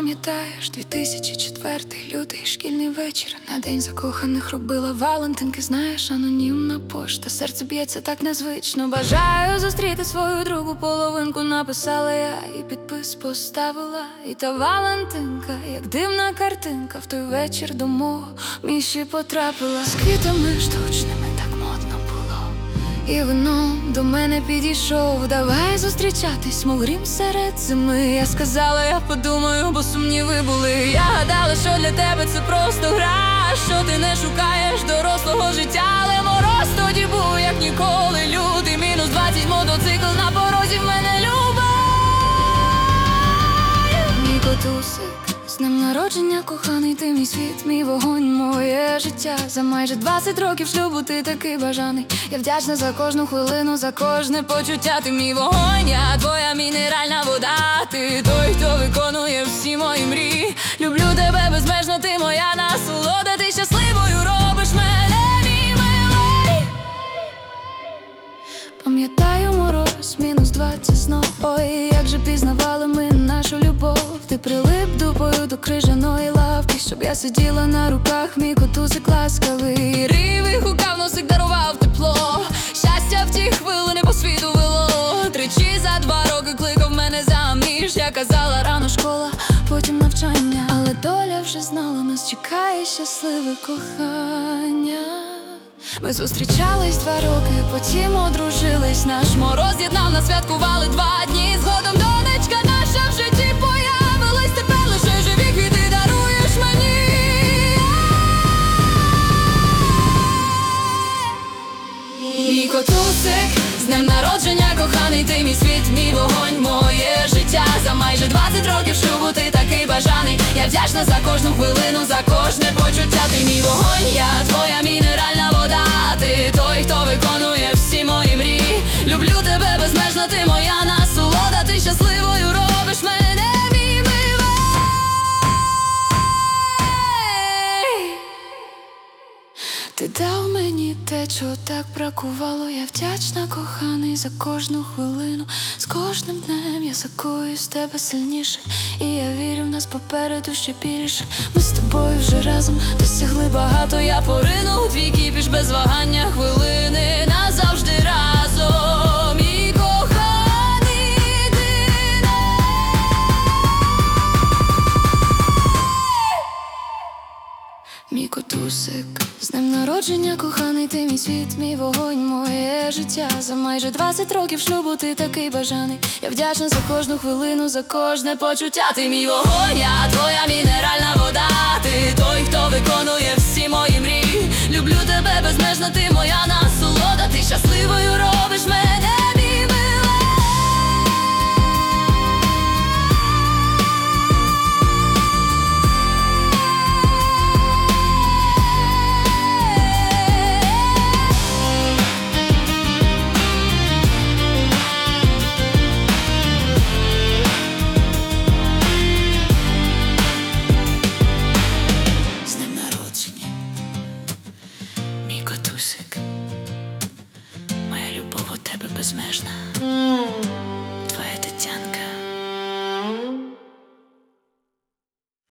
пам'ятаєш, 2004 лютий, шкільний вечір. На день закоханих робила валентинки. Знаєш, анонімна пошта, серце б'ється так незвично. Бажаю зустріти свою другу половинку. Написала я і підпис поставила. І та валентинка, як дивна картинка, в той вечір до мого Міші потрапила. З квітами штучними так модно було, і вино до мене підійшов. Давай зустрічатись, мов грім серед зими. Я сказала, я подумаю, бо сумніви були. Я гадала, що для тебе це просто гра, що ти не шукаєш дорослого життя. Але мороз тоді був, як ніколи, лютий, мінус 20, мотоцикл на порозі, в мене любов. Мій котусик, з днем народження, коханий, ти мій світ, мій вогонь, моє життя. За майже 20 років шлюбу ти такий бажаний. Я вдячна за кожну хвилину, за кожне почуття. Ти мій вогонь, я твоя мінеральна вода. Ти той, хто виконує всі мої мрії. Люблю тебе безмежно, ти моя насолода. Ти щасливою робиш мене, мій милий. Пам'ятаю мороз, мінус 20 знов. Ой, як же пізнавали ми нашу любов. Ти прилип дупою до крижаної лавки, щоб я сиділа на руках, мій котусик ласкавий. Рів і гукав, носик дарував тепло. Щастя в ті хвилини по світу вело. Тричі за 2 роки кликав мене заміж. Я казала, рано школа, потім навчання. Але доля вже знала, нас чекає щасливе кохання. Ми зустрічались 2 роки, потім одружились. Наш мороз з'єднав, нас святкували 2 дні. Згодом донечка наша в житті появилась. Тепер лише живі квіти даруєш мені. Мій котусик, з днем народження, коханий, ти мій світ, мій вогонь, моє життя. За майже 20 років шлюбу ти такий бажаний. Я вдячна за кожну хвилину, за кожне почуття. Ти мій вогонь, я твоя мінеральна вода. Ти той, хто виконує всі мої мрії. Люблю тебе безмежно, ти моя насолода. Ти щасливою робиш мене, мій милий. Ти дав мені те, чого так бракувало. Я вдячна, коханий, за кожну хвилину. З кожним днем я закою з тебе сильніше. І я вірю, в нас попереду ще більше. Ми з тобою вже разом досягли багато. Я порину у твій кіпіш без вагання хвилини. Назавжди разом, мій коханий, ти мій котусик, з днем народження, коханий, ти мій світ, мій вогонь, моє життя. За майже 20 років шлюбу ти такий бажаний. Я вдячна за кожну хвилину, за кожне почуття. Ти мій вогонь, я твоя мінеральна вода. Ти той, хто виконує всі мої мрії. Люблю тебе безмежно, ти моя насолода. Ти щасливою робиш мене, мій милий. Мій котусик, моя любов у тебе безмежна.